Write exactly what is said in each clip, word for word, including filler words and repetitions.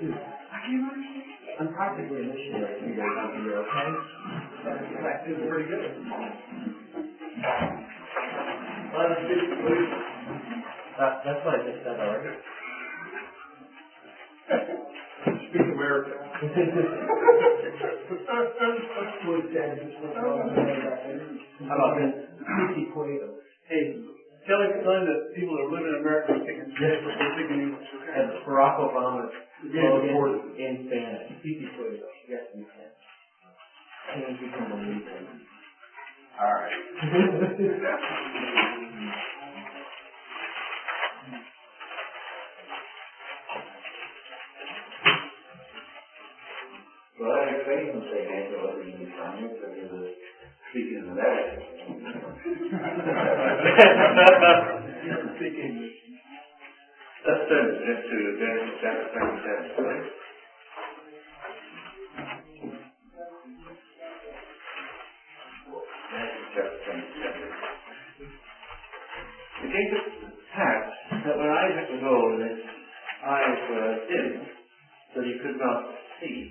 I'm practically a missionary. You guys out here, okay? That feels pretty good. Well, that's good. That, that's what I just said already. Speak America. How about this? Hey, telling telling the people that live in America are thinking Spanish, but they're thinking English. And Barack Obama Yeah, spoke in Spanish. Pipi Cueto. Yes, you can. And you can believe it. All right. Well, I explained from saying I know what you Spanish, but he was speaking in American. Speak English. Let's turn just to Genesis chapter twenty-seven, please. Genesis chapter twenty-seven. It came to pass that when Isaac was old and his eyes were dim, so that he could not see,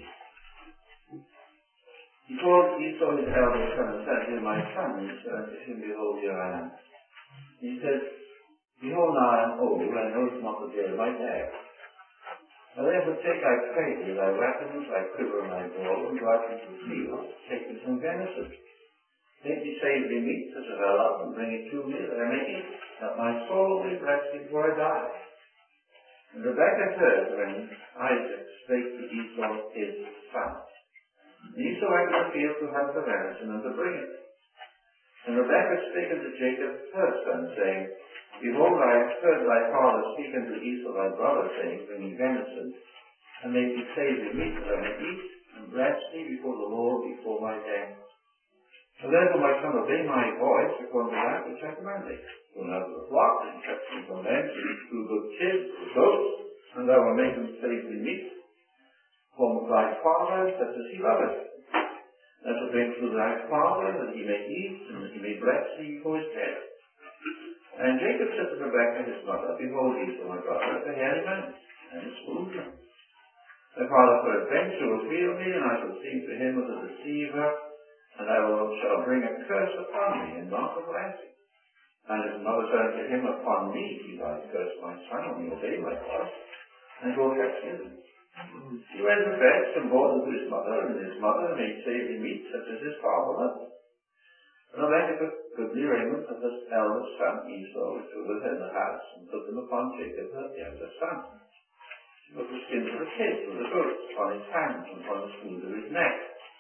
he called Esau his eldest son and said to him, My son, and he said to him, Behold, here I am. And he said, Behold, now I am old, and know not the day of my death. Now therefore take, I pray thee, thy weapons, thy quiver, and thy bow, and go out into the field, take me some venison. Make me savory meat, such as I love, and bring it to me, that I may eat, that my soul may rest before I die. And Rebekah heard when Isaac spake to Esau his son. And Esau went to the field to hunt the venison, and to bring it. And Rebekah spake unto Jacob her son, saying, Behold, I have heard thy father speak unto Esau thy brother, saying, Bring me venison, and make me savory meat, that I may eat, and bless thee before the Lord before my death. So therefore, my son, obey my voice according to that which I command thee. Go now to the flock, and catch me from thence, two good kids, or goats, and thou wilt make them savory meat, from thy father, such as he loveth. That will bring to thy father, that he may eat, and that he may bless thee before his death. And Jacob said to Rebekah his mother, Behold, Esau my brother, is a hairy man, and is full of them. Thy father peradventure will feel me, and I shall seem to him as a deceiver, and I will shall bring a curse upon me, and not a blessing. And his mother said to him, Upon me he thy curse, my son, only obey my voice, and go fetch him. He went and fetched and brought him to his mother, and his mother made savory meat, such as his father loved. And Rebekah took goodly raiment of his eldest son Esau, which was with her in the house, and put them upon Jacob, her youngest son. She put the skins of the kids, of the goats, upon his hands, and upon the smooth of his neck.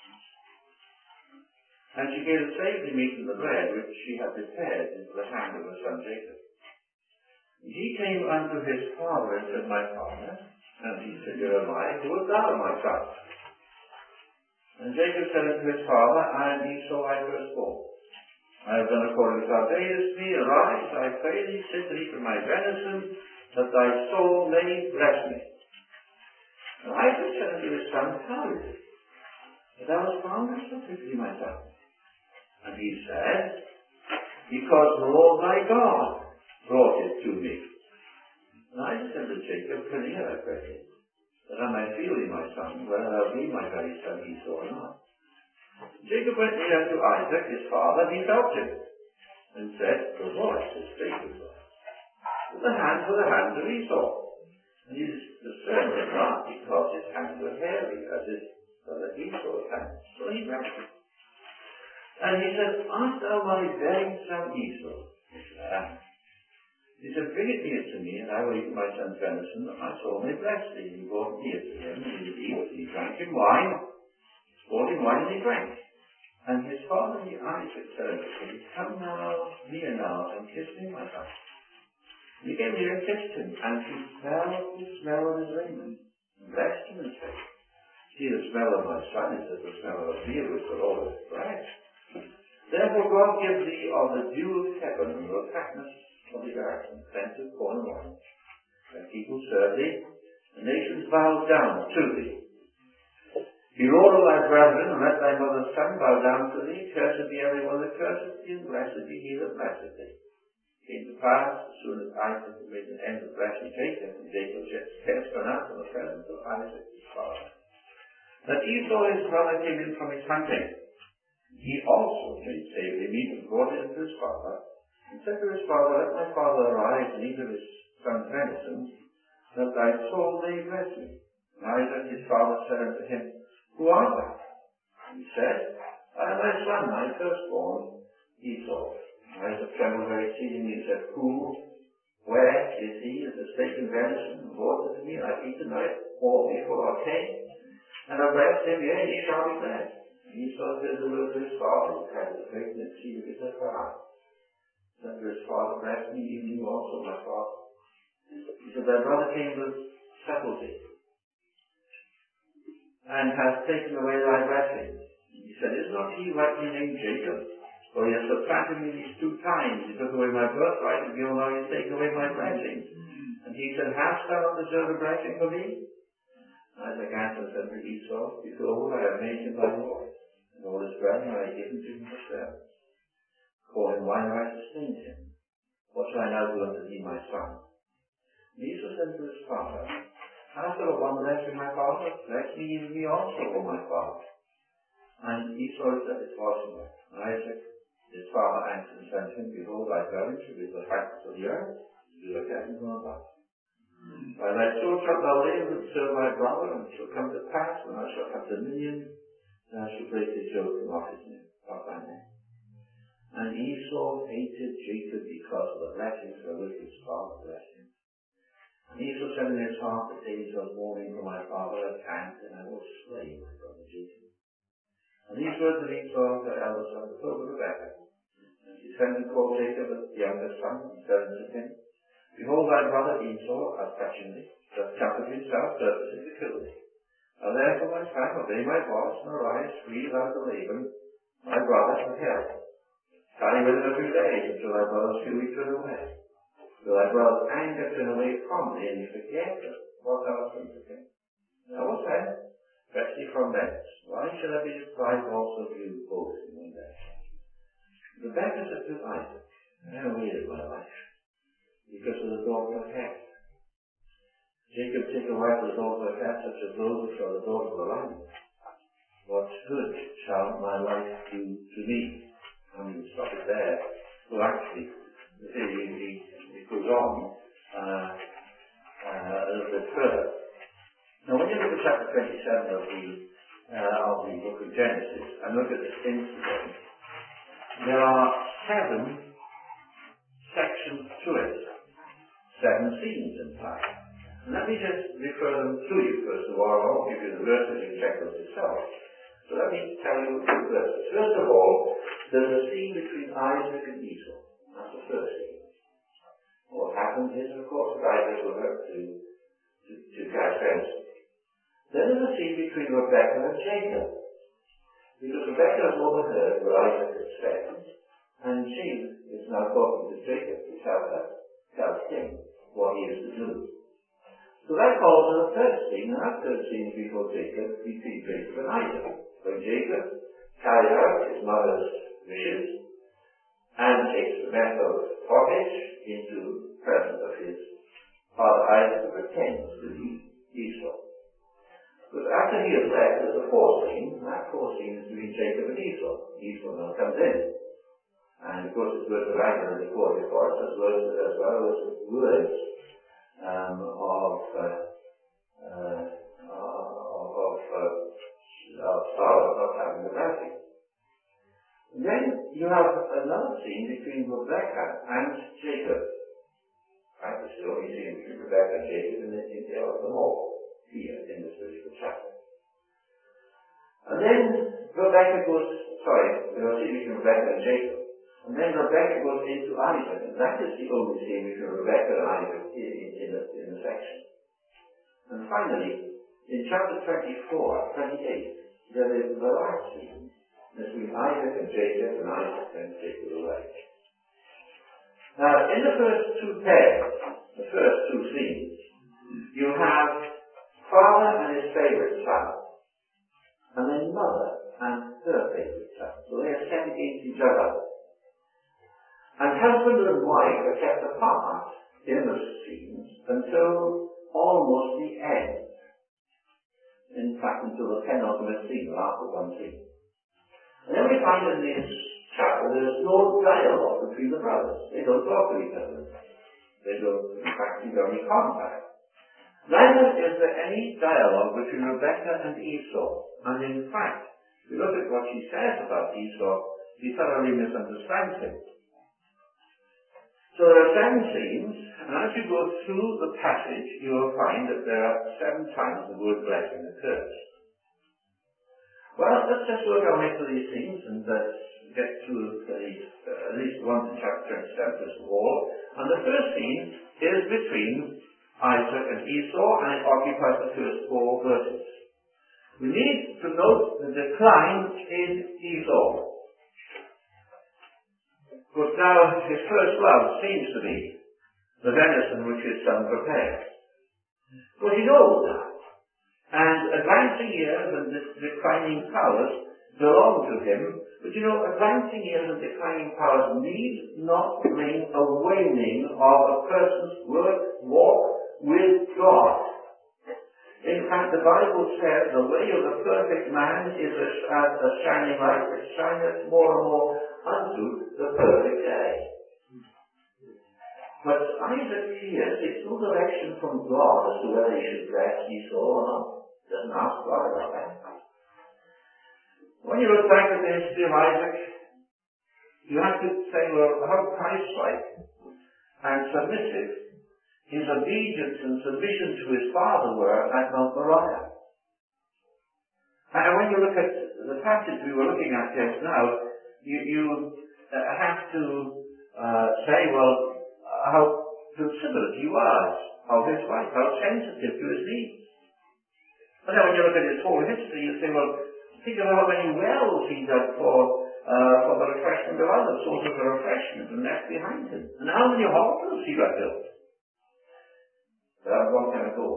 And she gave the savory meat and the bread, which she had prepared, into the hand of her son Jacob. And he came unto his father, and said, My father. And he said, Here am I, who art thou, my son? And Jacob said unto his father, I am Esau thy firstborn. I have done according as thou badest me. Arise, I pray thee, sit and eat of my venison, that thy soul may bless me. And Isaac said unto his son, How is it that thou hast found this so quickly, my son? And he said, Because the Lord thy God brought it to me. And Isaac said to Jacob, Come here, I pray thee, that I may feel thee, my son, whether thou be my very son Esau or not. Jacob went near unto Isaac, his father, and he felt him, and said, The voice is Jacob's voice. But the hands were the hands of Esau. And he discerned it not, because his hands were hairy, as his brother Esau's hands. So he blessed him. And he said, Art thou my very son Esau? He said, I am. He said, Bring it near to me, and I will eat my son's venison, that my soul may bless thee. And he brought it near to him, and he did eat, and he drank him wine. He brought him wine, and he drank. And his father Isaac said unto him, Come now, near now, and kiss me, my son. And he came near and kissed him, and he felt the smell of his raiment, and blessed him, and said, See, the smell of my son is as the smell of a meal which the Lord has blessed. Therefore God give thee of the dew of heaven, and the fatness of the earth, and plenty of corn and wine. Let people serve thee, and nations bow down to thee. Be Lord of thy brethren, and let thy mother's son bow down to thee. Cursed be every one that curseth thee, and blessed be he that blesseth thee. came to pass, as soon as Isaac had made an end of blessing Jacob, and Jacob scarce gone out from the presence of Isaac his father, that Esau his brother came in from his hunting. He also made savory meat and brought it to his father, and said to his father, Let my father arise and eat of his son's venison, that thy soul may bless me. And Isaac his father said unto him, Who art thou? And he said, I am thy son, thy firstborn, Esau. Isaac trembled very exceedingly and said, Who, where is he that has taken venison and brought it to me, and I have eaten it all before I came? And I blessed him, yea, he shall be blessed. And Esau said the word to his father, who carried the plate and exceeded it at heart. Said to his father, Bless me, even you also, my father. He said, Thy brother came with subtlety, and hath taken away thy blessing. He said, Is not he rightly named Jacob? For he has supplanted me these two times. He took away my birthright, and behold, now he has taken away my blessing. And he said, Hast thou not deserved a blessing for me? Isaac answered and said to Esau, Behold, I have made him thy Lord, and all his brethren I have given to him for servants. Call him, why have I sustained him? What shall I now do unto thee, my son? And Esau said to his father, Hast thou one blessing, my father? Bless me, even me also, O my father. And Esau said, It was not. And Isaac, his father, answered and said to him, Behold, thy dwelling shall be the heights of the earth, do the heavens and above. By thy sword shalt thou live and serve thy brother, and it shall come to pass, when thou shalt have dominion, thou shalt break the yoke from off his neck, off thy neck. And Esau hated Jacob because of the blessings wherewith his father blessed him. And Esau said in his heart, The days of mourning for my father at hand, and I will slay my brother Jacob. And these words of Esau, her elder son, were told to Rebekah. And she sent and called Jacob, the younger son, and said unto him, Behold, thy brother Esau, as touching thee, doth comfort himself, purposing to kill thee. Now therefore, my son, obey my voice, and arise, flee thou to Laban, my brother, from hell. Tarry with him a few days, until thy brother's fury turn away. Till thy brother's anger turn away from thee, and he forget what thou hast done to him. Now what then? Fetch thee from thence. Why should I be deprived also of you both in one day? Rebekah said to Isaac, I have waited my life, because of the daughter of Heth. Jacob take a wife of the daughter of Heth, such as those which are the daughter of the land. What good shall my life do to me? I mean, stop it there. Well, actually, he, he, he goes on uh, uh, a little bit further. Now, when you look at chapter twenty-seven of the, uh, of the book of Genesis, and look at this incident, there are seven sections to it. Seven scenes, in fact. And let me just refer them to you, first of all. I won't give you the verses, you can check those yourself. So let me tell you the verses. First of all, there's a scene between Isaac and Esau. That's the first scene. What happens is, of course, that Isaac will have to, to, to catch venison. Then there's a scene between Rebekah and Jacob. Because Rebekah has overheard what Isaac had said, and she is now talking to Jacob to tell her, tell him what he is to do. So that calls for the third scene, and that third scene is before Jacob, between Jacob and Isaac. When Jacob carries out his mother's wishes and takes the method pottage into presence of his father Isaac and pretends to be Esau. But after he has left, there's a fourth scene, and that fourth scene is between Jacob and Esau. Esau now comes in. And of course it's words of anger and recorded for us, as well as, as, well as words um, of, uh, uh, of, uh, of sorrow not having the blessing. Then you have another scene between Rebekah and Jacob. Right, it's the only scene between Rebekah and Jacob in the detail of them all here in this particular chapter. And then Rebekah goes, sorry, we'll see between Rebekah and Jacob. And then Rebekah goes into Isaac, and that is the only scene between Rebekah and Isaac in, in, in, the, in the section. And finally, in chapter twenty-four, twenty-eight, there is the last scene between Isaac and Jacob, and Isaac and Jacob away. Now, in the first two pairs, the first two scenes, you have father and his favorite son, and then mother and her favorite son. So they are set against each other. And husband and wife are kept apart in the scenes until almost the end. In fact, until the penultimate scene, the last of one scene. And then we find in this chapter there's no dialogue between the brothers. They don't talk to each other. They don't, in fact, see any contact. Neither is there any dialogue between Rebekah and Esau. And in fact, if you look at what she says about Esau, she thoroughly misunderstands him. So there are seven scenes, and as you go through the passage, you will find that there are seven times the word blessing occurs. Well, let's just work our way through these scenes and uh, get through the, uh, at least one to chapter twenty-seven first of all. And the first scene is between Isaac and Esau, and it occupies the first four verses. We need to note the decline in Esau. Because now his first love seems to be the venison which his son prepared. Because he's old now, and advancing years and declining powers belong to him. But you know, advancing years and declining powers need not bring a waning of a person's work, walk with God. In fact, the Bible says the way of the perfect man is as a shining light that shineth more and more unto the perfect day. But Isaac here takes no direction from God as to whether he should bless Esau or not. He doesn't ask God about that. When you look back at the history of Isaac, you have to say, well, how Christ-like and submissive his obedience and submission to his father were at Mount Moriah. And when you look at the passage we were looking at just now, you, you uh, have to uh, say, well, uh, how considerate he was of his wife, how sensitive to his needs. And then when you look at his whole history, you say, well, think of how many wells he dug for, uh, for the refreshment of others, sources of refreshment, and left behind him. And how many altars he got built. That was a long time ago.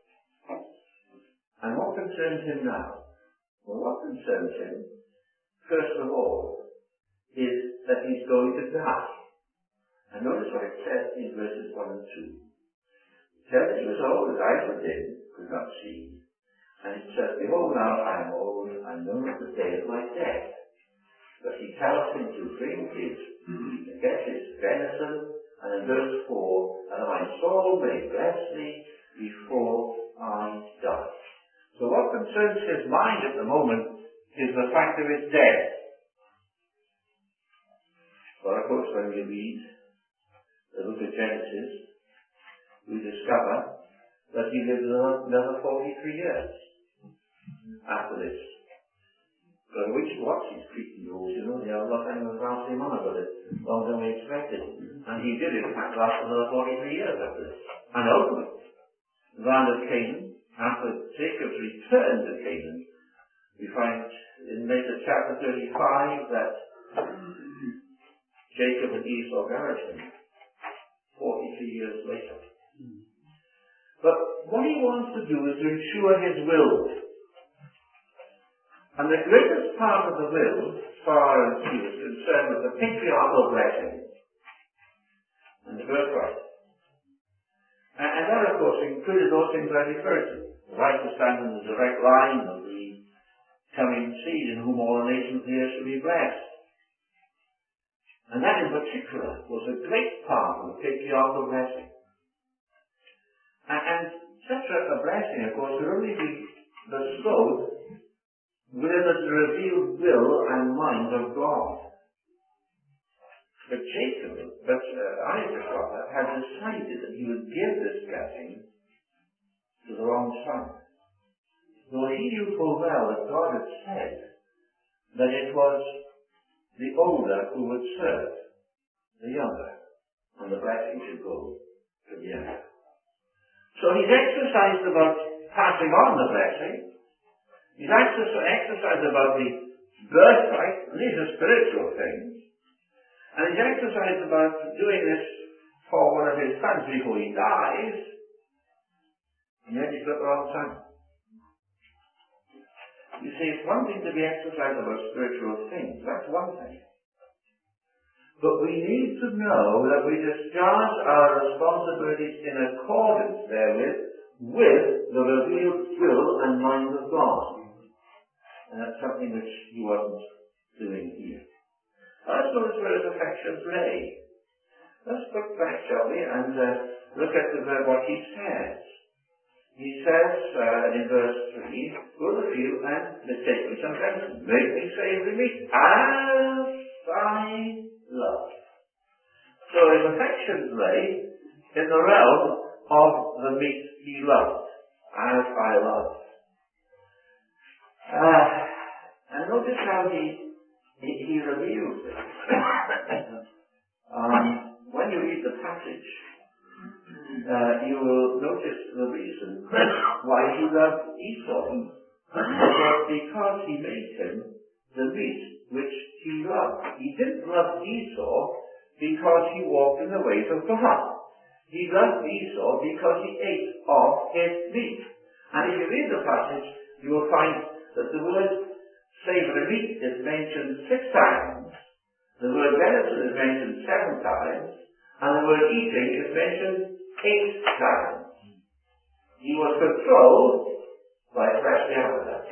And what concerns him now? Well, what concerns him, first of all, is that he's going to die. And notice what it says in verses one and two. It says that he was old, his eyes were dim, could not see. And it says, behold, now I am old, and know not the day of my death. But he tells him to bring his, to get his venison, and in verse four, and my soul may bless thee before I die. So what concerns his mind at the moment is the fact of his death. Well, of course, when we read the book of Genesis, we discover that he lived another forty-three years after this. So which watch his creaking rules, you know, the other time was last him on about it, longer than we expected. And he did, in fact, last another forty-three years after this. And ultimately, the land of Canaan, after Jacob's return to Canaan, we find in later chapter thirty-five that Jacob and Esau married him forty-three years later. But what he wants to do is to ensure his will. And the greatest part of the will, as far as he was concerned, was the patriarchal blessing and the birthright. And, and that, of course, included those things I referred to. The right to stand in the direct line of the coming seed in whom all the nations of the earth shall be blessed. And that in particular was a great part of the patriarchal blessing. And, and such a, a blessing, of course, could only be bestowed within the revealed will and mind of God. But Jacob, but uh, Isaac rather, had decided that he would give this blessing to the wrong son. Though he knew full well that God had said that it was the older who would serve the younger, and the blessing should go to the younger. So he's exercised about passing on the blessing. He's exercised about the birthright, and these are spiritual things. And he's exercised about doing this for one of his sons before he dies. And yet he's got the wrong son. You see, it's one thing to be exercised about spiritual things. That's one thing. But we need to know that we discharge our responsibilities in accordance therewith with the revealed will and mind of God. And that's something which he wasn't doing here. Let's notice where his affections lay. Let's look back, shall we, and uh, look at the, uh, what he says. He says uh, in verse three, go to the field and take me some venison. Make me savory meat as I love. So his affections lay in the realm of the meat he loved, as I love. Uh, and notice how he he, he reveals it. um, when you read the passage, uh, you will notice the reason why he loved Esau. Was because he made him the meat which he loved. He didn't love Esau because he walked in the ways of God. He loved Esau because he ate of his meat. And if you read the passage, you will find that the word savory meat is mentioned six times, the word venison is mentioned seven times, and the word eating is mentioned eight times. He was controlled by fleshly appetites.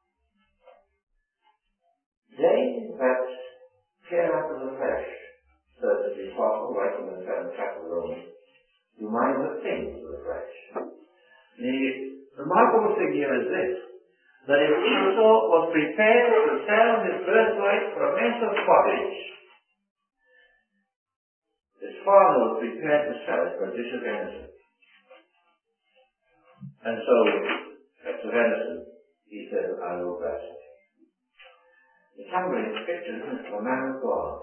They that care after the flesh, says the Apostle, right in the seventh chapter of Romans, do mind the things of the flesh. The remarkable thing here is this, that if Esau was prepared to sell his birthright for a mess of pottage, his father was prepared to sell it for a dish of venison. And so, at the venison, he said, I will bless it. It's humbling picture, isn't it, of a man of God.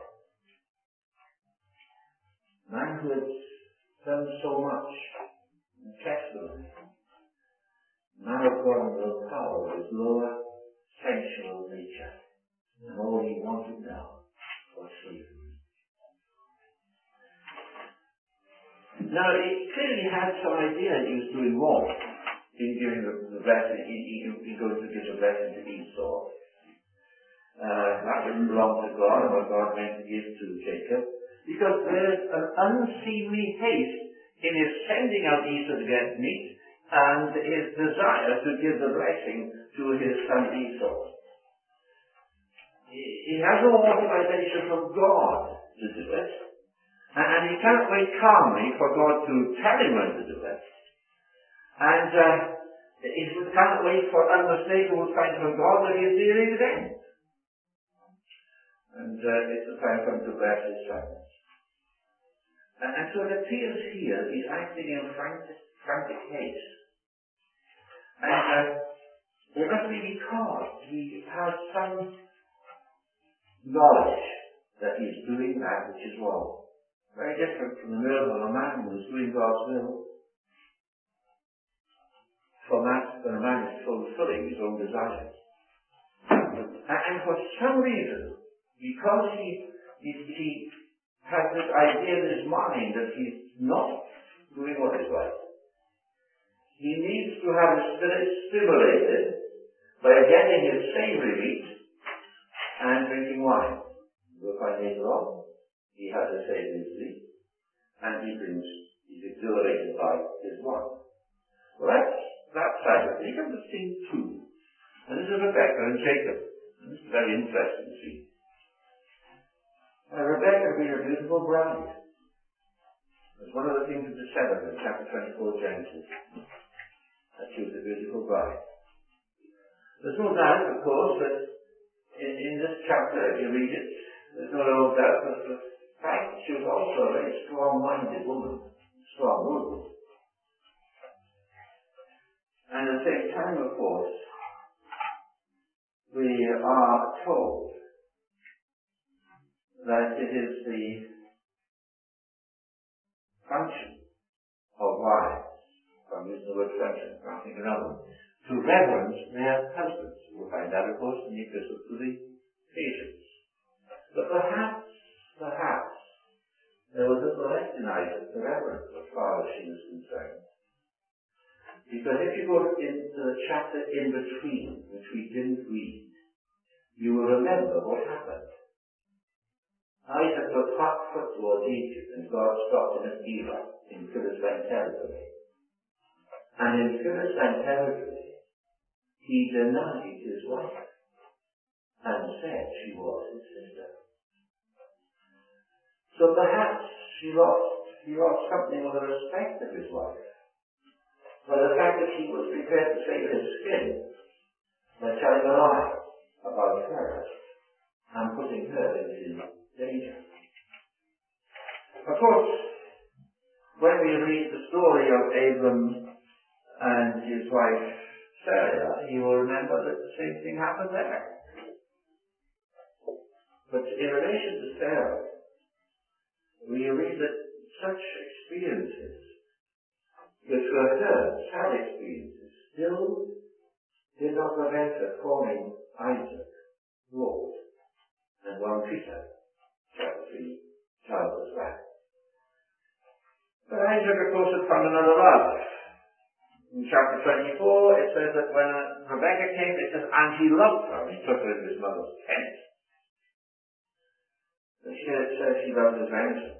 A man who has done so much in testimony. A man of God in the power of his lower sensual nature. And all he wanted now was freedom. Now, he clearly had some idea he was doing wrong in giving the, the blessing, in, in, in going to give the blessing to Esau. Uh, that didn't belong to God, and what God meant to give to Jacob. Because there's an unseemly haste in his sending out Esau to get meat, and his desire to give the blessing to his son Esau. He, he has no authorization from God to do it. And he can't wait calmly for God to tell him when to do it. And uh, he can't wait for unmistakable signs from God that he is nearing his end. And uh, it's the time for him to bless his sons. And, and so it appears here he's acting in frantic, frantic haste. And uh, it must be because he has some knowledge that he's doing that which is wrong. Very different from the miracle of a man who is doing God's will. For that, when a man is fulfilling his own desires. And, and for some reason, because he, he, he has this idea in his mind that he's not doing what is right, he needs to have his spirit stimulated by getting his savory meat and drinking wine. You'll find later on, he has a savory meat, and he brings, he's exhilarated by his wine. Well, that's that side of it. You come to scene two. And this is Rebecca and Jacob. And this is very interesting to see. Now, Rebecca being a beautiful bride. It's one of the things that is said of her in chapter twenty-four, Genesis. That she was a beautiful bride. There's no doubt, of course, that in, in this chapter, if you read it, there's no doubt that the fact that she was also a very strong-minded woman, strong-willed. And at the same time, of course, we are told that it is the function of wives, I'm using the word function, I think another, to reverence their husbands. We'll find that, of course, in the epistle to the Ephesians. But perhaps, perhaps, there was a less denied the reverence as far as she was concerned. Because if you go into the chapter in between, which we didn't read, you will remember what happened. Isaac was hot foot towards Egypt, and God stopped him at Gerar in Philistine territory. And in Philistine territory, he denied his wife and said she was his sister. So perhaps she lost, he lost something of the respect of his wife by the fact that he was prepared to save his skin by telling a lie about her and putting her into danger. Of course, when we read the story of Abram and his wife Sarah, you will remember that the same thing happened there. But in relation to Sarah, we read that such experiences, which were her sad experiences, still did not prevent her calling Isaac Lord. And First Peter chapter three tells us that. But Isaac, of course, had found another love. In chapter twenty-four, it says that when Rebekah came, it says, and he loved her, and he took her into his mother's tent. And here it says he loved his ransom.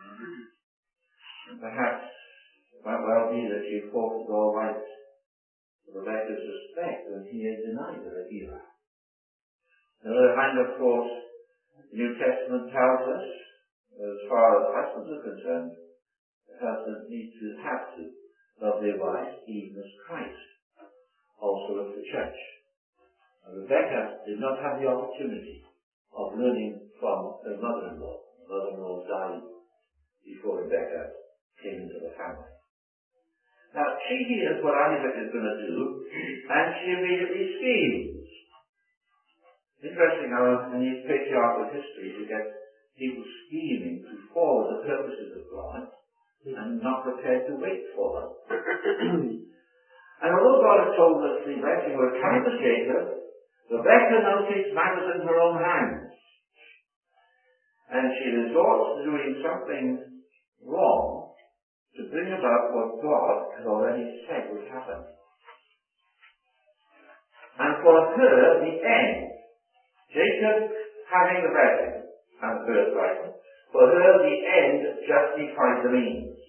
And perhaps it might well be that he fought with all right Rebekah's respect when he had denied her at Gerar. On the other hand, of course, the New Testament tells us, as far as husbands are concerned, the husband needs to have to love their wives even as Christ also of the church. And Rebekah did not have the opportunity of learning from her mother-in-law. Her mother-in-law died before Rebekah came into the family. Now, she hears what Isaac is going to do, and she immediately schemes. Interesting how in these patriarchal histories you get people scheming to forward the purposes of God and not prepared to wait for them. And although God had told us the blessing would come to Jacob, Rebekah now takes matters in her own hands. And she resorts to doing something wrong to bring about what God had already said would happen. And for her, the end, Jacob having the blessing and the birthright, for her the end justified the means.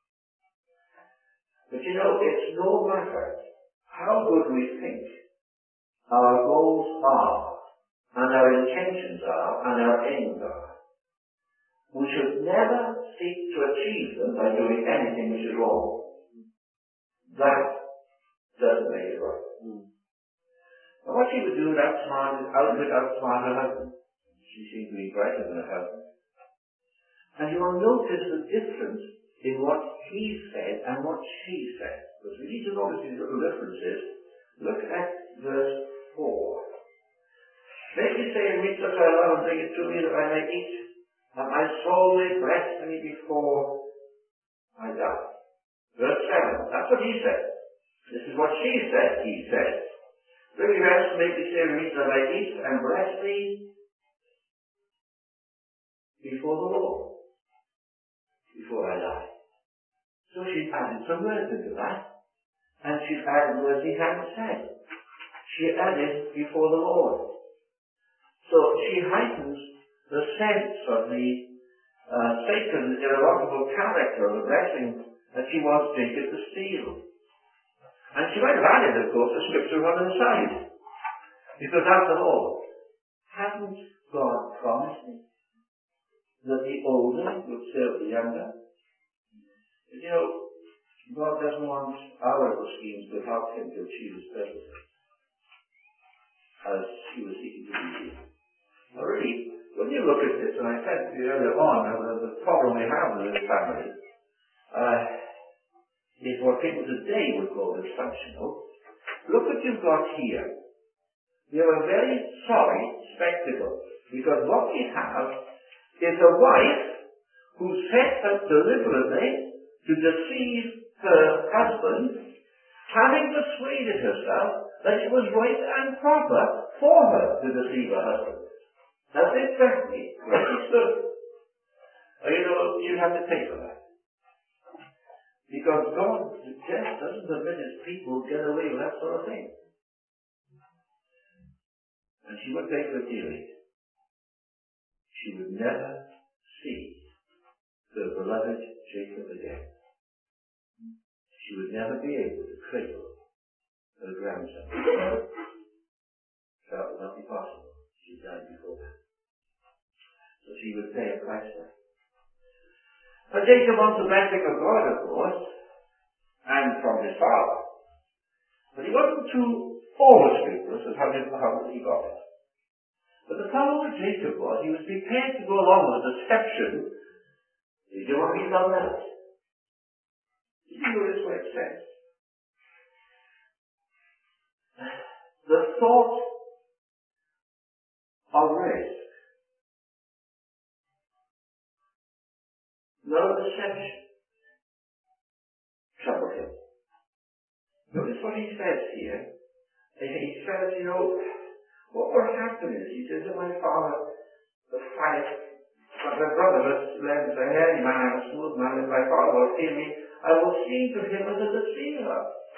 But you know, it's no matter how good we think our goals are, and our intentions are, and our aims are. We should never seek to achieve them by doing anything which is wrong. That doesn't make it right. Mm. Now what she would do with outsmart is outwit outsmart her husband. She seemed to be brighter than her husband. And you will notice the difference in what he said and what she said. Because we need to notice these little differences. Look at verse four. Make me say and meet such I love and bring it to me that I may eat, that my soul may bless me before I die. Verse seven. That's what he said. This is what she said, he said. Bring me rest, make me say and meet that I may eat and bless thee before the Lord. Before I die. So she's added some words into that. And she's added words he hadn't said. She added before the Lord. So she heightens the sense of the uh, sacred, irrevocable character of the blessing that she wants Jacob to steal. And she might have added, of course, the scripture on the side. Because after all, hasn't God promised me that the older would serve the younger? You know, God doesn't want our little schemes to help him to achieve his purpose, as he was seeking to do here. Now really, when you look at this, and I said to you earlier on, uh, the problem we have in this family uh, is what people today would call dysfunctional. Look what you've got here. We have a very sorry spectacle, because what we have is a wife who set up deliberately to deceive her husband, having persuaded herself that it was right and proper for her to deceive her husband. That's exactly where she stood. You know, you have to pay for that. Because God just doesn't permit his people get away with that sort of thing. And she would pay for it dearly. She would never see the beloved Jacob again. She would never be able to cradle her grandson. That would not be possible. She died before that. So she would pay a price for it. But Jacob wants the blessing of God, of course, and from his father. But he wasn't too over-scrupulous of how, how he got it. But the problem with Jacob was he was prepared to go along with the deception. He didn't want to be found out. You see what this word says? The thought of risk. No deception troubled him. Notice what he says here. He says, you know, what will happen is, he says to my father, the fight, but my brother was led a hairy man and a smooth man, and my father will see me, I will seem to him as a deceiver.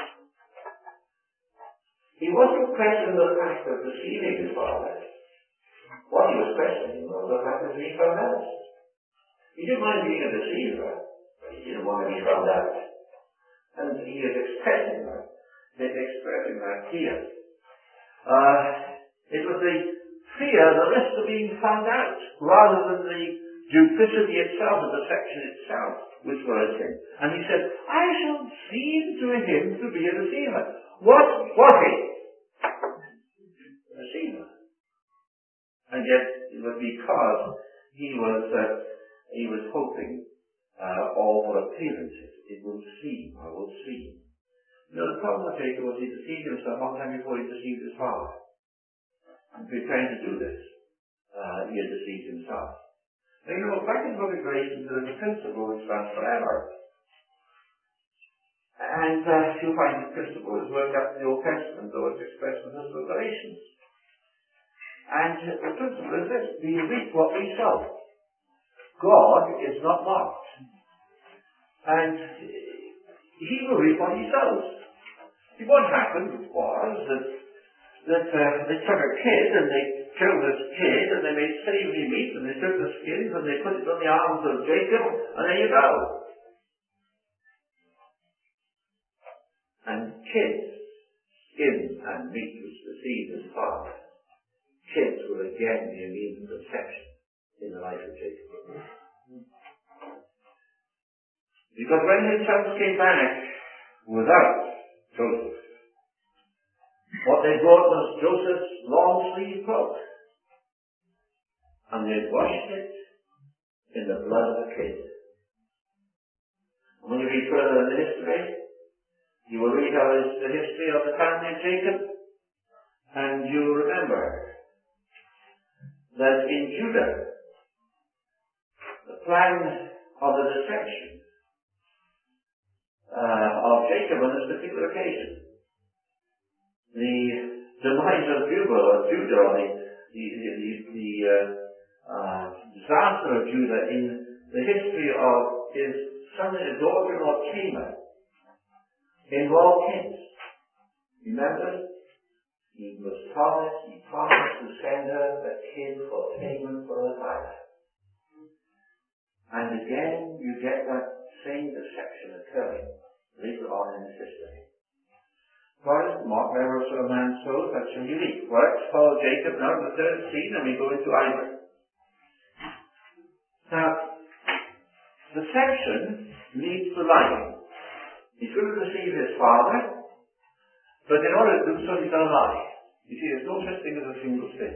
He wasn't questioning the fact of deceiving his father. What he was questioning was the fact of being found out. He didn't mind being a deceiver, but he didn't want to be found out. And he is expressing that. He's expressing that here. Uh, it was the fear, the risk of being found out, rather than the duplicity itself, the deception itself, which worried him. And he said, I shall seem to him to be a deceiver. What was he? A deceiver. And yet, it was because he was, uh, he was hoping uh, all for appearances. It will seem, I will seem. You know, the problem with Jacob was he deceived himself a long time before he deceived his father. And preparing to do this, uh, he had deceived himself. Now, you know, back in the book of Galatians, there is a principle which stands forever. And uh, you'll find this principle is worked out in the Old Testament, though it's expressed in the book of Galatians. And uh, the principle is this: we reap what we sow. God is not mocked. And he will reap what he sows. See, what happened was that that uh, they took a kid and they killed this kid and they made savory meat and they took the skins and they put it on the arms of Jacob, and there you go. And kids, skin and meat which deceived his father. Kids will again be a means of deception in the life of Jacob. Because when his sons came back without Joseph, what they brought was Joseph's long-sleeved cloak. And they washed it in the blood of the kid. And when you read further in the history, you will read how is the history of the family of Jacob, and you will remember that in Judah, the plan of the deception uh, of Jacob on this particular occasion, the demise of Judah, or Judah, or the, the, the, the uh, uh, disaster of Judah in the history of his son and daughter-in-law Tamar, involved kids. Remember? He was promised, he promised to send her a kid for payment for her father. And again, you get that same deception occurring later on in his history. God is mocked, wherever a man sows, that shall he reap. Works follow Jacob now the third seed, and we go into Isaac. Now, deception leads to lying. He's going to deceive his father, but in order to do so, he's going to lie. You see, there's no such thing as a single sin.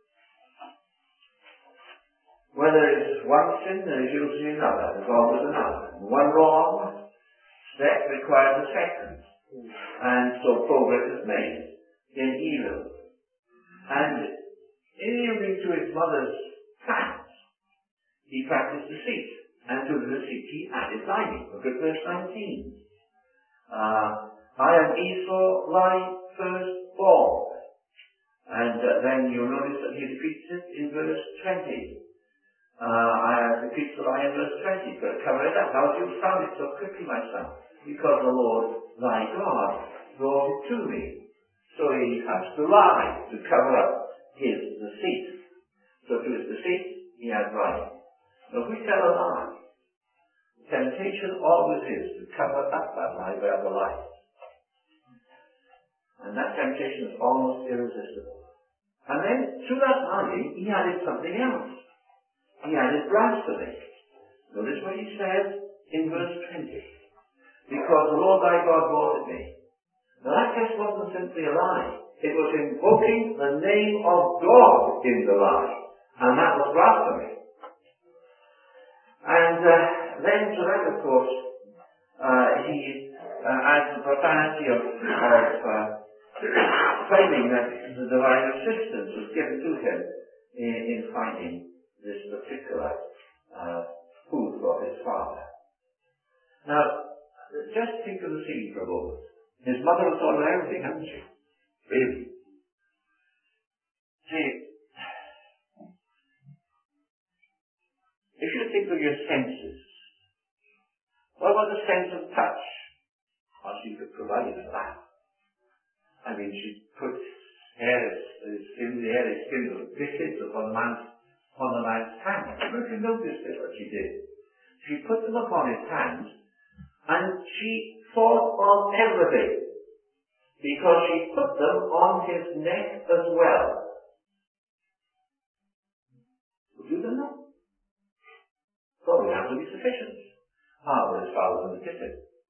Where there is one sin, there is usually another. There's always another. One wrong step requires a second. And so progress is made in evil. And in yielding to his mother's plans, he practiced deceit. And to the deceit he added lying. Look at verse nineteen. Uh, I am Esau, thy firstborn. And uh, then you'll notice that he repeats it in verse twenty. Uh, I repeat the line in verse twenty, but cover it up. How have you found it so quickly, my son? Because the Lord, thy God, brought it to me. So he has to lie to cover up his deceit. So to his deceit, he has lying. Now, if we tell a lie, temptation always is to cover up that lie by other lies. And that temptation is almost irresistible. And then, through that lying, he added something else. He added blasphemy. Notice what he says in verse twenty. Because the Lord thy God bought me. Now that just wasn't simply a lie. It was invoking the name of God in the lie. And that was blasphemy. And uh, then to that, of course, uh, he uh, adds the profanity of, of uh, claiming that the divine assistance was given to him in, in finding this particular uh, food for his father. Now, just think of the scene for a moment. His mother has thought of everything, hasn't she? Really. See, if you think of your senses, what about the sense of touch? Well, she could provide for that. I mean, she put hairs, in the hairy skins of biscuits upon the man's, upon the man's hand. I don't know if you noticed it, what she did. She put them upon his hands, and she thought of everything, because she put them on his neck as well. Would you do that? Probably that would be sufficient. Ah, but his father was in the kitchen.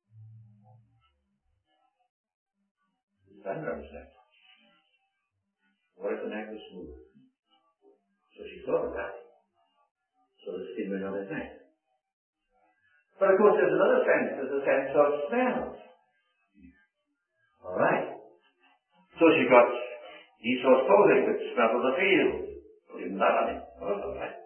His son understand. What if the neck was smooth? So she thought of that. So the skin went on his neck. But of course there's another sense, there's a sense of smell. Alright. So she got Esau's clothing, which smelled of the field. Put him that on him. Oh, that's alright.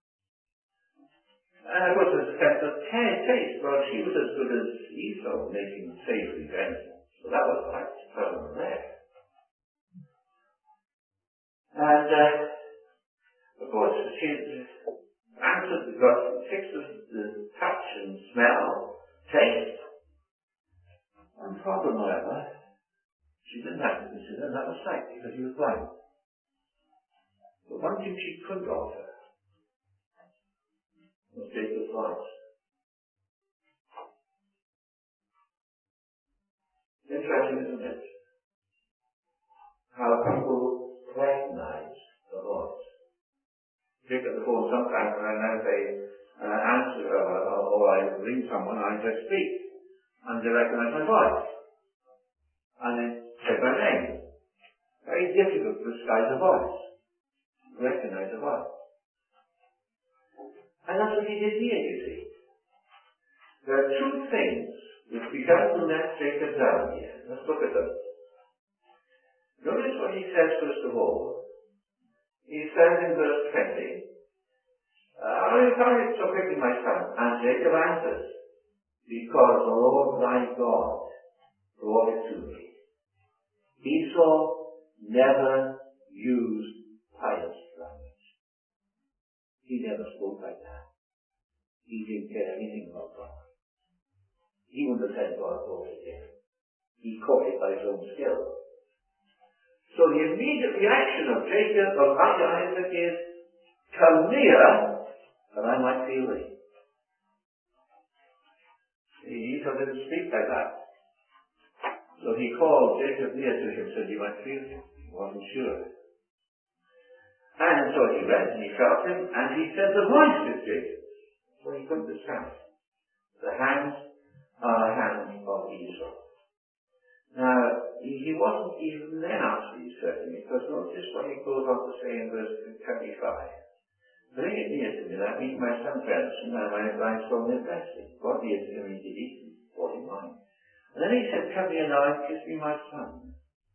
And of course there's a sense of taste. Well, she was as good as Esau, making savory venison. So that was like present there. And uh, of course she answered the God, fixed the touch and smell, taste. One problem, however, she didn't have to consider, and that was sight, because he was blind. But one thing she could offer was Jacob's voice. Interesting, isn't it? How people recognize the voice. Pick up the phone sometimes and as they uh, answer uh, or I ring someone, I just speak and they recognize my voice. And then say my name. Very difficult to disguise a voice. Recognize a voice. And that's what he did here, you see. There are two things which began to let Jacob down here. Let's look at them. Notice what he says first of all. He says in verse twenty, uh, how do you find it so quickly, my son? And Jacob answers, because the Lord thy God brought it to me. Esau never used pious language. He never spoke like that. He didn't care anything about God. He wouldn't have said God brought it in. He caught it by his own skill. So the immediate reaction of Jacob, of Isaac is, come near, that I might feel thee. Esau didn't speak like that. So he called Jacob near to him, said he might feel him. He wasn't sure. And so he went and he felt him, and he said, the voice is Jacob. So he took the hands. The hands are the hands of Esau. Now, he wasn't even then absolutely certain, because notice what he goes on to say in verse twenty-five. Bring it near to me, that means my son Benson, and my blind soul may bless thee. God near to him, he did eat him, forty-nine. And then he said, come here now and kiss me, my son.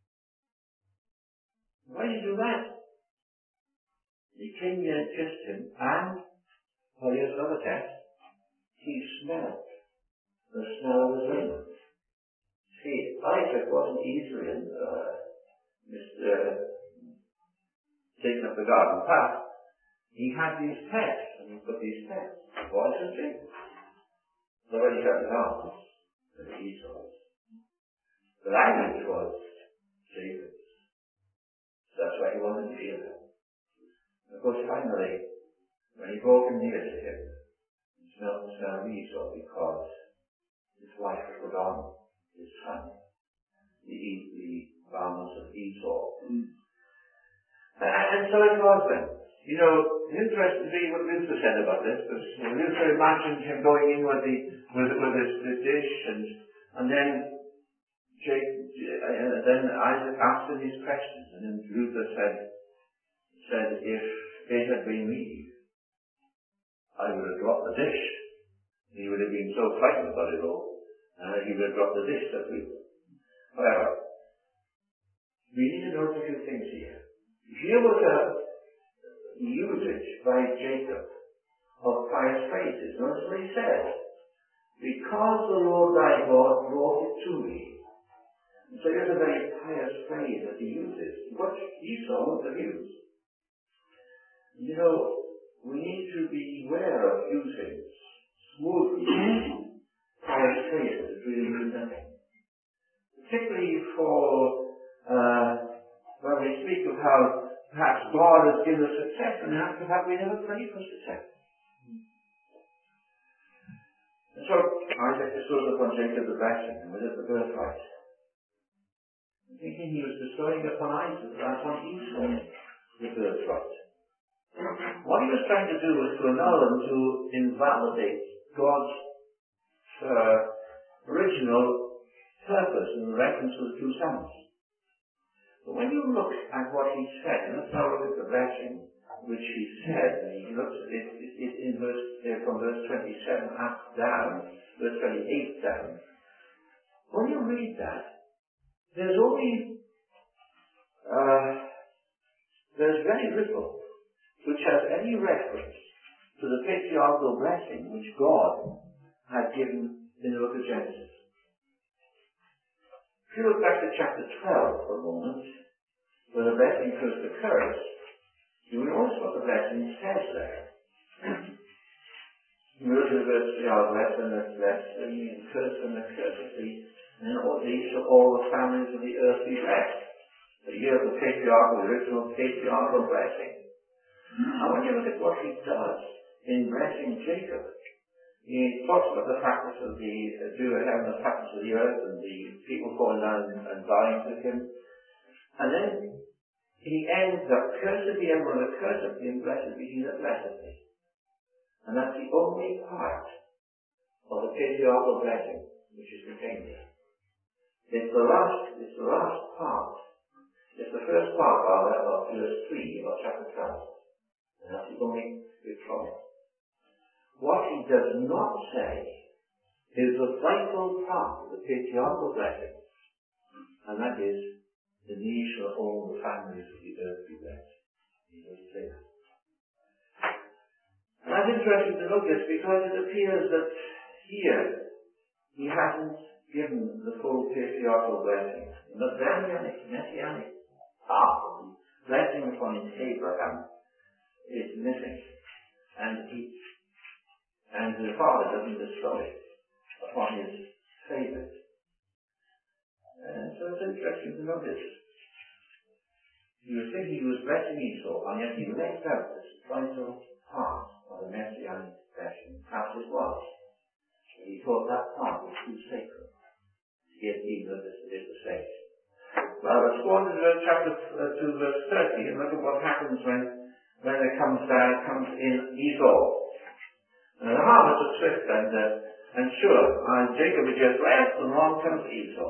Why did you do that? He came here and kissed him, and, well, here's another test. He smelled the smell of his raiment. See, Isaac wasn't easily in uh, Mister taking up the garden path. He had these tests, and he put these tests. Voice of Jacob. So when he got his arms, and Esau's. The language was Jacob's. So that's why he wanted to feel it. Of course, finally, when he brought him near to him, he smelt the smell of Esau because his wife put on his son the, the garments of Esau. Mm. And so it was then. You know, interesting to see what Luther said about this, because you know, Luther imagined him going in with the with, with this, this dish, and and then Jake, uh, then Isaac asked him these questions, and then Luther said said if it had been me, I would have dropped the dish. He would have been so frightened about it all, uh, he would have dropped the dish, said Luther. However, we need to note a few things here. Here was a usage by Jacob of pious phrases. Notice what he said. Because the Lord thy God brought it to me. And so here's a very pious phrase that he uses, which Esau would have used. You know, we need to be aware of using smoothly pious phrases that really mean nothing. Particularly for uh, when we speak of how perhaps God has given us success, and perhaps we never prayed for success. And so Isaac bestowed upon Jacob the blessing, and with it the birthright. Thinking he was bestowing upon Isaac, upon Esau, the birthright. What he was trying to do was to annul and to invalidate God's uh, original purpose in reference to the two sons. But when you look at what he said, and let's now look at the blessing which he said, and he looks at it, it, it in verse, uh, from verse twenty-seven up down, verse twenty-eight down. When you read that, there's only, uh, there's very little which has any reference to the patriarchal blessing which God had given in the book of Genesis. If you look back to chapter twelve for a moment, where the blessing first occurs, you will notice what the blessing says there. You look at the verse, we are blessed and blessed, and cursed and accursed thee, and all these shall all the families of the earth be blessed. The year of the patriarchal, the original patriarchal blessing. Now when you look at what he does in blessing Jacob, he talks about the fatness of the uh, Jew having the fatness of the earth and the people falling down and, and dying with him. And then he ends up, cursed be everyone that curseth thee, and blessed be he that blesseth thee. And that's the only part of the patriarchal blessing which is contained there. It's the last, it's the last part. It's the first part, rather, of verse three of chapter twelve. And that's the only bit from it. What he does not say is the vital part of the patriarchal blessing, and that is, the knee shall all the families of the earth be blessed. He doesn't say that. And that's interesting to notice because it appears that here he hasn't given the full patriarchal blessing. In the messianic, messianic part of the blessing upon Abraham is missing. And he And the father doesn't bestow it upon his favourite. And so it's interesting to notice. You would think he was blessing Esau, and yet he left out this vital part of the messianic blessing. Perhaps it was. He thought that part was too sacred to give even this to say. Well, let's go on to verse chapter uh, to verse thirty and look at what happens when when it comes down, comes in Esau. And the harvest was swift and, uh, and sure, and Jacob is just blessed, and along comes Esau.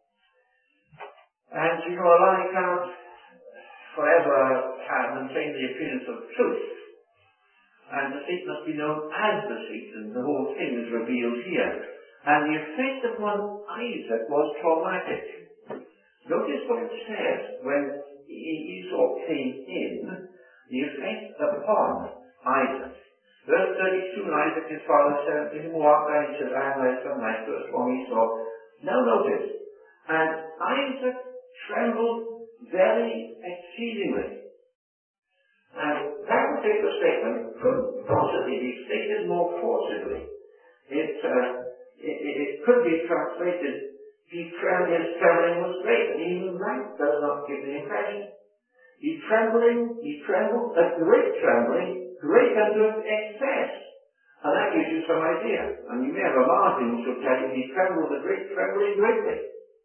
And you know, a lie cannot forever have maintain the appearance of truth. And deceit must be known as deceit, and the whole thing is revealed here. And the effect upon Isaac was traumatic. Notice what it says when Esau came in, the effect upon Isaac. Verse thirty-two, and Isaac his father said to him, Walk thou, he said, I am thy son, thy firstborn Esau. Now notice, and Isaac trembled very exceedingly. And that particular statement could possibly be stated more forcibly. It, uh, it, it could be translated, he trembled, his trembling was great. Even that does not give the impression. He trembling, he trembled, a great trembling, great unto excess. And that gives you some idea. And you may have a margin which will tell you he trembled a great trembling greatly.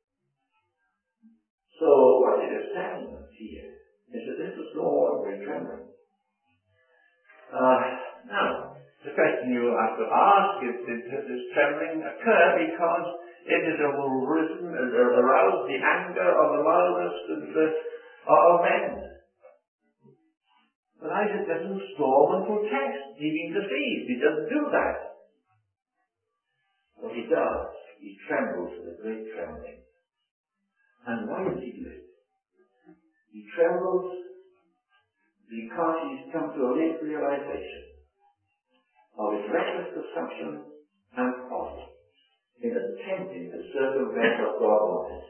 So what it is telling us here is that this was no ordinary trembling. Uh, now, the question you will have to ask is, did this trembling occur because it has arisen, aroused the anger of the mildest and the, of men? But Isaac doesn't storm and protest. He's been deceived. He doesn't do that. What he does, he trembles with a great trembling. And why does he do it? He trembles because he's come to a late realization of his reckless presumption and folly in attempting to circumvent what God wanted.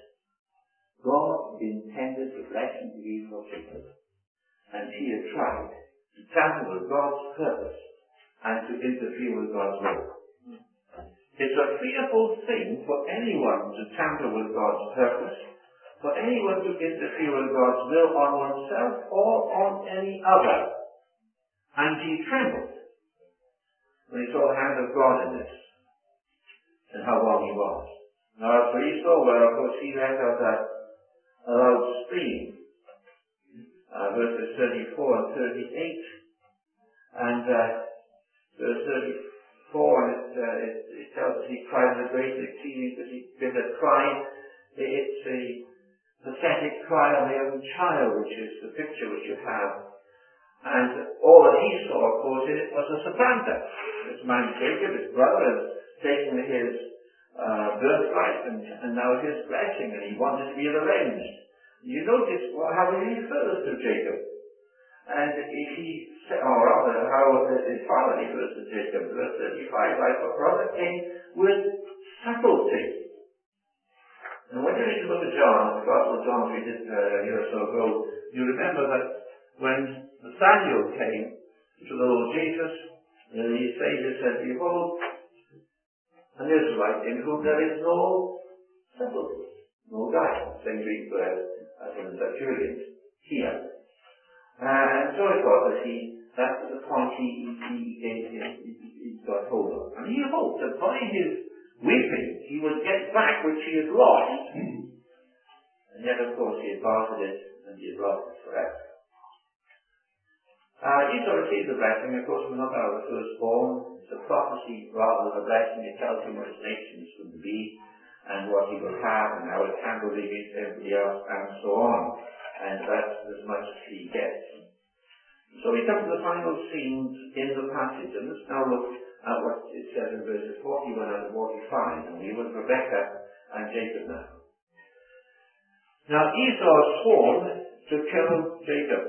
God intended to bless and to give for Jacob, and he had tried to tamper with God's purpose and to interfere with God's will. It's a fearful thing for anyone to tamper with God's purpose, for anyone to interfere with God's will on oneself or on any other. And he trembled when he saw the hand of God in this, and how wrong he was. Now as for Esau, well, of course, he let out a, a loud scream. Uh, verses thirty-four and thirty-eight, and uh, verse thirty-four, it, uh, it, it tells us he cried with a great and exceeding bitter cry. It's a pathetic cry of a young child, which is the picture which you have. And all that he saw, of course, in it was a supplanter. This man Jacob, his brother, has taken his uh, birthright and, and now his blessing, and he wanted to be revenged. You notice how he refers to Jacob. And he said, or rather, how his father refers to Jacob. Verse thirty-five, like a brother came with subtlety. And when you read the book of John, the Gospel of John we did uh, a year or so ago, you remember that when Nathanael came to the Lord Jesus, uh, the Savior said, behold, an Israelite in whom there is no subtlety, no guile. Same Greek word as in the Septuagint here. Uh, and so it was that he, that was the point he, he, he, he, he got hold of. And he hoped that by his weeping he would get back which he had lost. And yet, of course, he had bartered it and he had lost it forever. Uh, Esau received the blessing, of course, from not out of the firstborn. It's a prophecy rather than a blessing. It tells him what his nation is going to be, and what he will have, and how it can be against everybody else, and so on. And that's as much as he gets. So we come to the final scenes in the passage, and let's now look at what it says in verses forty-one and forty-five, and we with Rebekah and Jacob now. Now Esau swore to kill Jacob,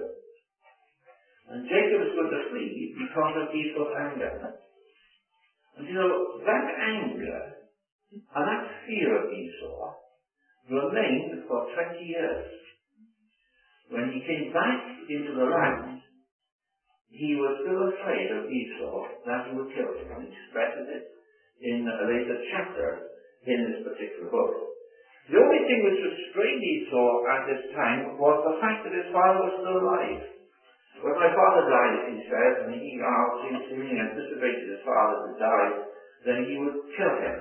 and Jacob is going to flee because of Esau's anger. And you know, that anger and that fear of Esau remained for twenty years. When he came back into the land, he was still afraid of Esau that he would kill him, and he expresses it in a later chapter in this particular book. The only thing which restrained Esau at this time was the fact that his father was still alive. When my father died, he says, and he seemingly anticipated his father to die, then he would kill him.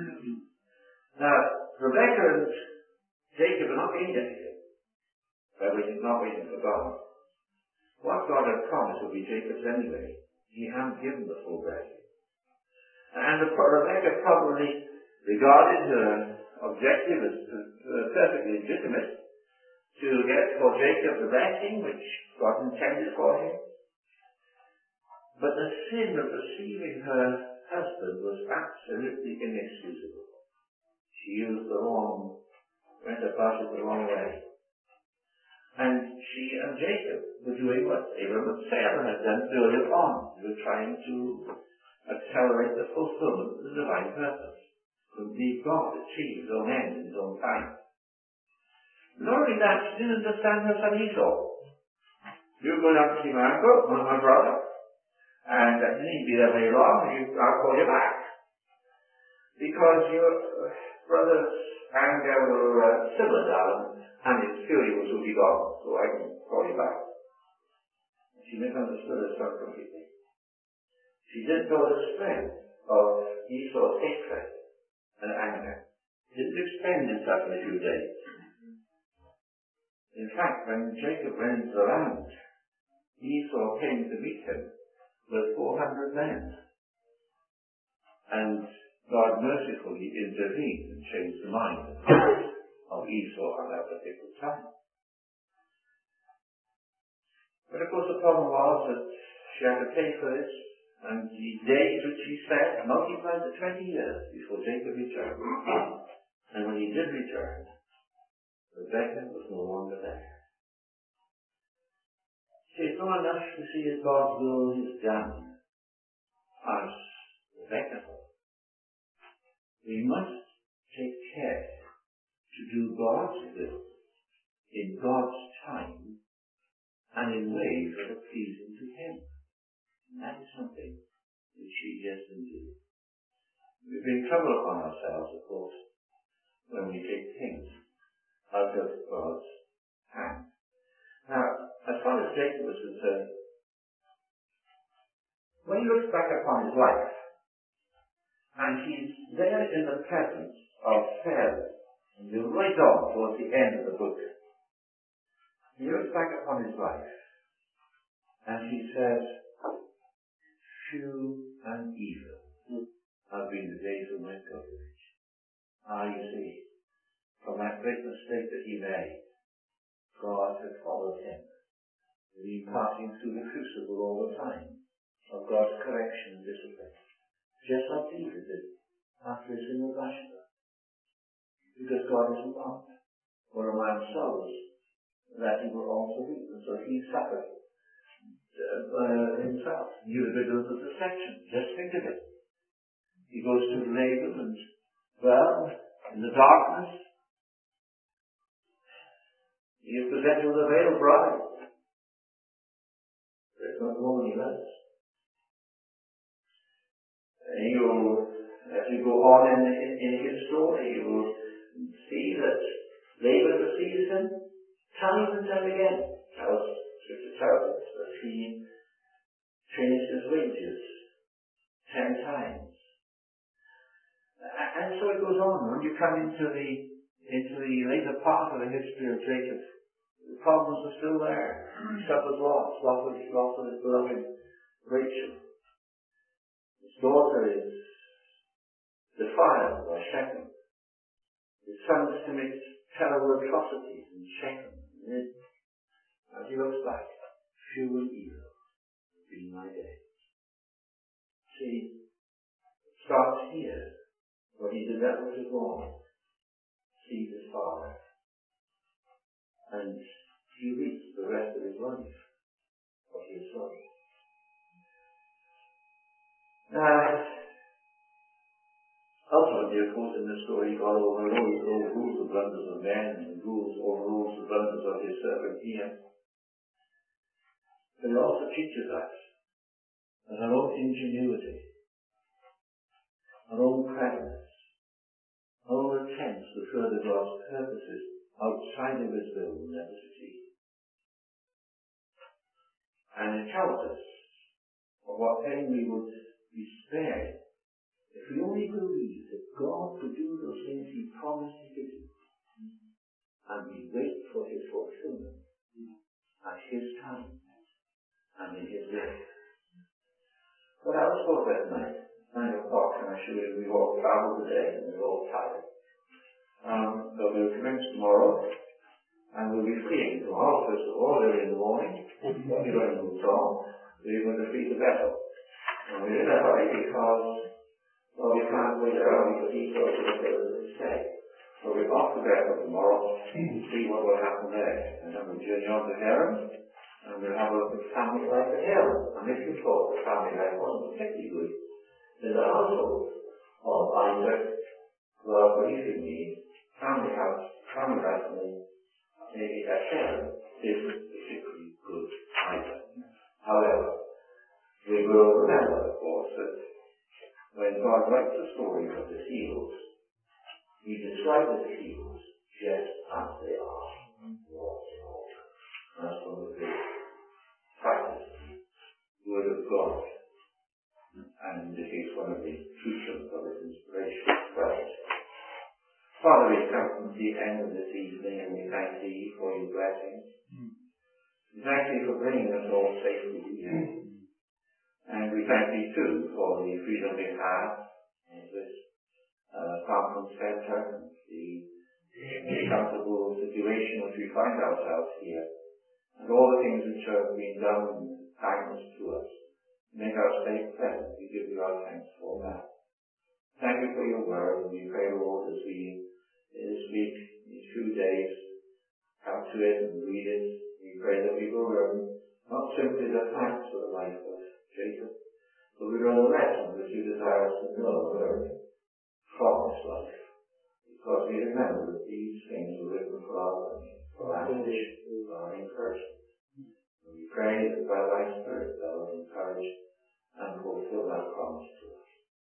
Now, Rebekah and Jacob are not being anything. They're waiting, not waiting for God. What God had promised would be Jacob's anyway. He hadn't given the full blessing. And Rebekah probably regarded her objective as uh, perfectly legitimate to get for Jacob the blessing which God intended for him. But the sin of deceiving her husband was absolutely inexcusable. She used the wrong, went about it the wrong way. And she and Jacob were doing what Abraham and Sarah had done earlier on. They were trying to accelerate the fulfillment of the divine purpose. Couldn't leave God to achieve his own end in his own time. Not only that, she didn't understand her son Esau. You're going out to see my uncle, my brother, and uh, you need to be there very long, and you, I'll call you back. Because your uh, brother's anger will uh, simmer down, and his fury will soon be gone, so I can call you back. She misunderstood her son completely. She didn't know the strength of Esau's hatred and anger. He didn't expend himself in a few days. In fact, when Jacob went into the land, Esau came to meet him with four hundred men. And God mercifully intervened and changed the mind of Esau at that particular time. But of course the problem was that she had to pay for this, and the days which she spent multiplied to twenty years before Jacob returned. And when he did return, Rebekah was no longer there. See, it's not enough to see that God's will is done as Rebekah thought. We must take care to do God's will in God's time and in ways that are pleasing to Him. And that is something which she just didn't do. We bring trouble upon ourselves, of course, when we take things out of God's hand. Now, as far as Jacob was concerned, when he looks back upon his life, and he's there in the presence of Sarah, and you're right on towards the end of the book, he looks back upon his life, and he says, few and evil have been the days of my pilgrimage. Ah, you see, from that great mistake that he made, God had followed him. He'd been passing through the crucible all the time of God's correction and discipline, just like David did after his sin with Bathsheba. Because God isn't mocked, for a man sows that he will also reap, and so he suffered uh, himself. Knew the vigilance of deception. Just think of it. He goes to Laban, and well, in the darkness, he is presented with a veiled bride. There's not the woman he loves. And you will, as you go on in, in, in his story, you will see that Laban receives him time and time again. Tells Scripture tells us that he changed his wages ten times. And so it goes on. When you come into the into the later part of the history of Jacob, the problems are still there. He suffers loss, loss of, loss of his beloved Rachel. His daughter is defiled by Shechem. His sons commit terrible atrocities in Shechem. And as he looks back, few and evil have been my days. See, it starts here. When he did that which was wrong, sees his father. And he reaps the rest of his life what he has sown. Now, ultimately, of course, in this story, God overrules, overrules the blunders of men and rules, overrules the blunders of his servant here. But it also teaches us that our own ingenuity, our own cleverness, our own attempts to further God's purposes outside of his will will never succeed. And it tells us of what pain we would be spared if we only believe that God could do those things he promised he could do, and we wait for his fulfillment at his time and in his way. But I was told that night, nine o'clock, and I should have, we've all traveled today and we're all tired. Um, so we'll commence tomorrow, and we'll be freeing tomorrow, first of all, early in the morning. When we learn the song, we're going to free the vessel. And we're in a hurry because, well, we can't wait around because he goes to the village and stay. So we're off to Bethel tomorrow to see what will happen there. And then we'll journey on to Heron, and we'll have a look at family life at Heron. And if you thought the family life wasn't particularly good, there's a household of Isaac, well, briefing me, family house, family life maybe at Heron isn't particularly good either. However, we will remember, of course, that when God writes the story of the seals, he describes the seals just as they are. That's one of the big factors Father, we come to the end of this evening and we thank Thee for Your blessings. Mm. We thank Thee for bringing us all safely here. Mm. And we thank Thee too for the freedom we have in this uh, conference center, the comfortable situation which we find ourselves here, and all the things which have been done in kindness to us. Make our state pleasant. We give You our thanks for that. Thank You for Your word, and we pray, Lord, as we this week, these few days, come to it and read it. We pray that we will learn not simply the facts of the life of Jacob, but we learn the lessons which You desire us to know, learn from this life. Because we remember that these things were written for our learning, for our ambition, for our encouragement. And we pray that by Thy Spirit Thou will encourage and fulfill that promise to us.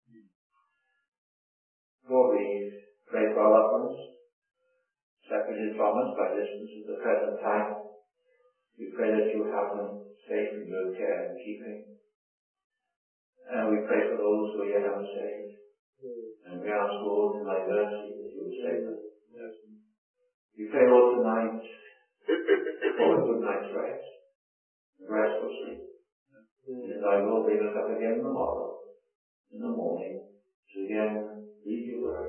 Lord, we pray for our loved ones, separated from us by distance at the present time. We pray that You have them safe in Your care and keeping. And we pray for those who are yet unsaved. And we ask, Lord, in Thy mercy that You will save them. We pray, Lord, tonight for a good night's rest, and restful sleep. And Thy will bring us up again tomorrow, in the morning, to again read Your word.